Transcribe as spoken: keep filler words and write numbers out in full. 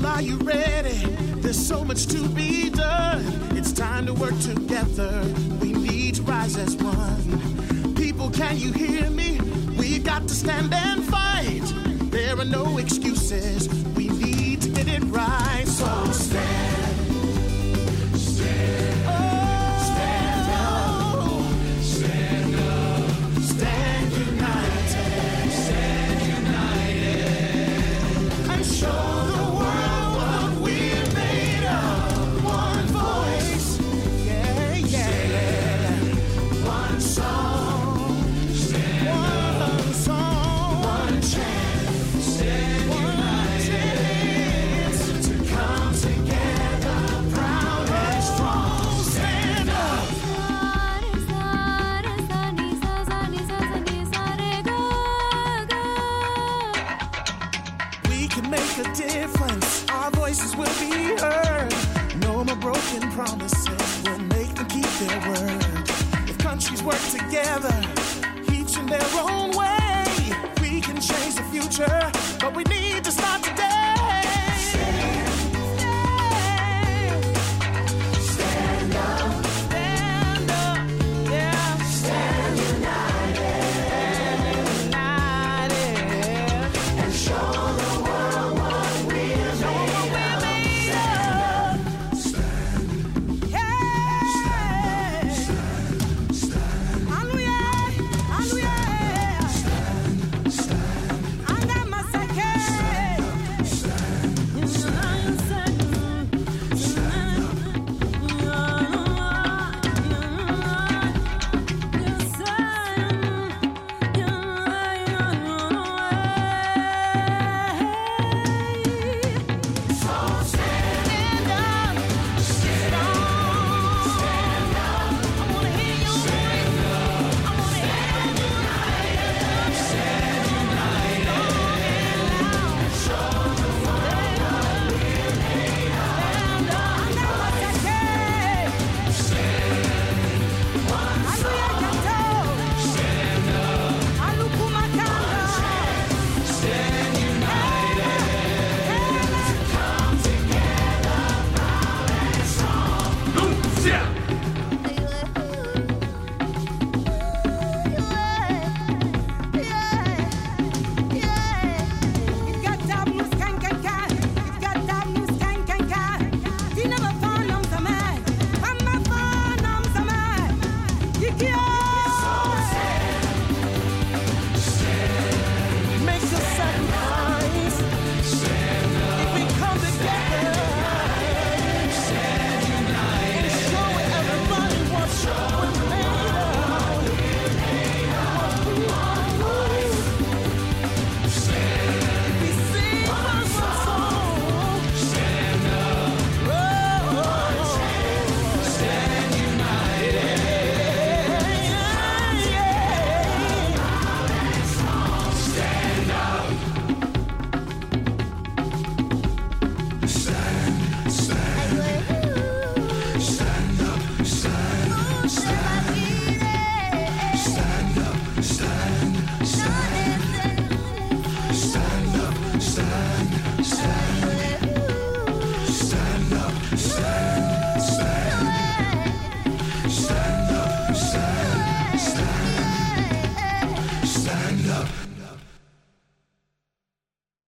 Are you ready? There's so much to be done. It's time to work together. We need to rise as one. People, can you hear me? We've got to stand and fight. There are no excuses. We need to get it right. So stand. Stand. Oh, stand up. Stand up. Stand united. Stand united. And show the world what we're made of. One voice. Yeah, yeah. One song. One song. One chance. Stand united. To come together, proud and strong. Stand up. We can make a difference. Our voices will be heard. No more broken promises. We'll make them keep their word. If countries work together, each in their own way, we can change the future. But we need to start